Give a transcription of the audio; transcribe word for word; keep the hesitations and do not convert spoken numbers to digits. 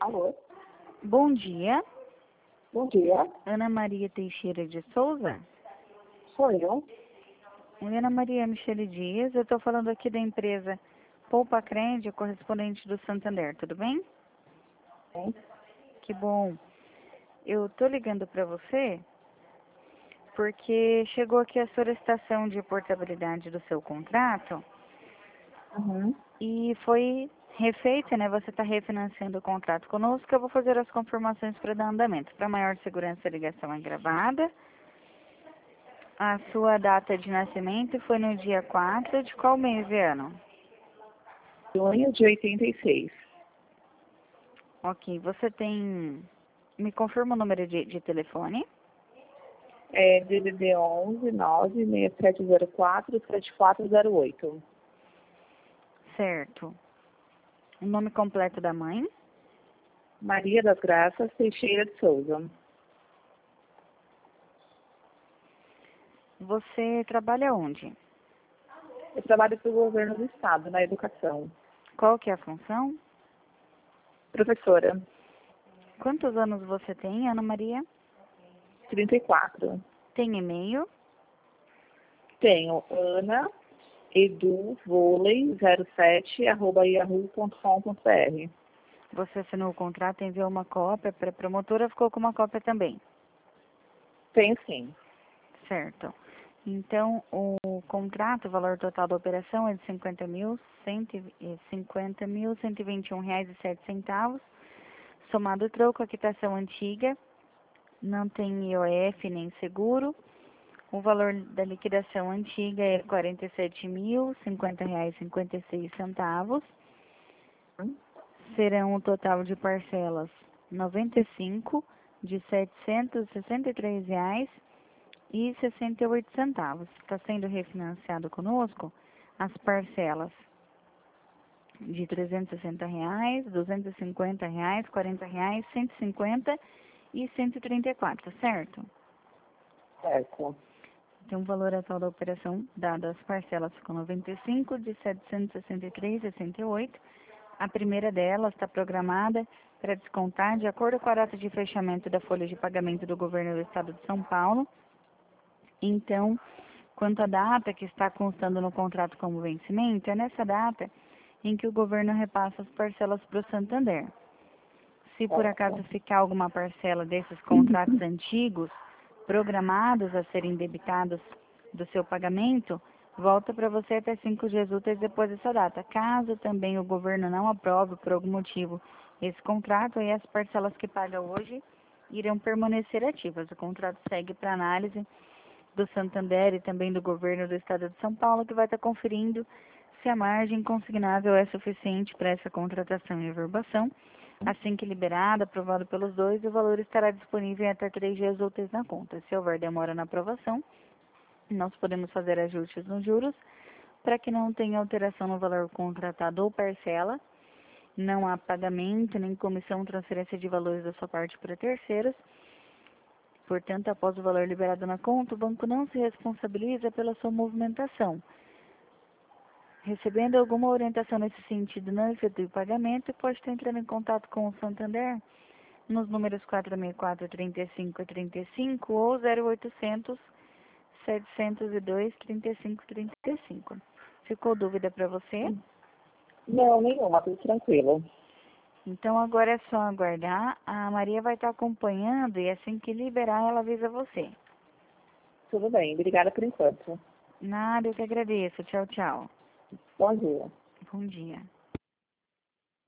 Alô? Bom dia, Bom dia. Ana Maria Teixeira de Souza. Sou eu. Oi, Ana Maria Michele Dias, eu estou falando aqui da empresa Poupa Crédito, correspondente do Santander, tudo bem? Sim. Que bom. Eu estou ligando para você porque chegou aqui a solicitação de portabilidade do seu contrato Uhum. e foi refeita, né? Você está refinanciando o contrato conosco, eu vou fazer as confirmações para dar andamento. Para maior segurança, a ligação é gravada. A sua data de nascimento foi no dia quatro de qual mês e ano? Junho de oitenta e seis. Ok, você tem... Me confirma o número de, de telefone? É D D D onze nove seis sete zero quatro sete quatro zero oito. Certo. O nome completo da mãe? Maria das Graças Teixeira de Souza. Você trabalha onde? Eu trabalho para o governo do estado, na educação. Qual que é a função? Professora, Quantos anos você tem, Ana Maria? trinta e quatro. Tem e-mail? Tenho Ana Edu Vôlei zero sete arroba yahoo ponto com ponto br. Você assinou o contrato, enviou uma cópia para a promotora, ficou com uma cópia também. Tenho sim. Certo. Então, o contrato, o valor total da operação é de cinquenta mil, cento e cinquenta mil, cento e vinte e um reais e sete centavos, somado o troco, a quitação antiga, não tem I O F nem seguro. O valor da liquidação antiga é quarenta e sete mil, cinquenta reais e cinquenta e seis centavos. Serão um total de parcelas noventa e cinco de setecentos e sessenta e três reais e sessenta e oito centavos. Está sendo refinanciado conosco as parcelas de trezentos e sessenta reais, duzentos e cinquenta reais, quarenta reais, cento e cinquenta e cento e trinta e quatro, certo? Certo. Então, o valor atual da operação, dado as parcelas, ficou noventa e cinco de setecentos e sessenta e três reais e sessenta e oito. A primeira delas está programada para descontar de acordo com a data de fechamento da folha de pagamento do governo do estado de São Paulo. Então, quanto à data que está constando no contrato como vencimento, é nessa data em que o governo repassa as parcelas para o Santander. Se por acaso ficar alguma parcela desses contratos antigos programados a serem debitados do seu pagamento, volta para você até cinco dias úteis depois dessa data. Caso também o governo não aprove por algum motivo esse contrato, aí as parcelas que paga hoje irão permanecer ativas. O contrato segue para análise do Santander e também do governo do estado de São Paulo, que vai estar conferindo se a margem consignável é suficiente para essa contratação e averbação. Assim que liberado, aprovado pelos dois, o valor estará disponível em até três dias úteis na conta. Se houver demora na aprovação, nós podemos fazer ajustes nos juros para que não tenha alteração no valor contratado ou parcela. Não há pagamento nem comissão ou transferência de valores da sua parte para terceiros. Portanto, após o valor liberado na conta, o banco não se responsabiliza pela sua movimentação. Recebendo alguma orientação nesse sentido, não efetue o pagamento, pode estar entrando em contato com o Santander nos números quatro seis quatro, trinta e cinco, trinta e cinco ou zero oitocentos, setecentos e dois, trinta e cinco, trinta e cinco. Ficou dúvida para você? Não, nenhuma, tudo tranquilo. Então agora é só aguardar. A Maria vai estar acompanhando e assim que liberar ela avisa você. Tudo bem, obrigada por enquanto. Nada, eu que agradeço. Tchau, tchau. Bom dia. Bom dia.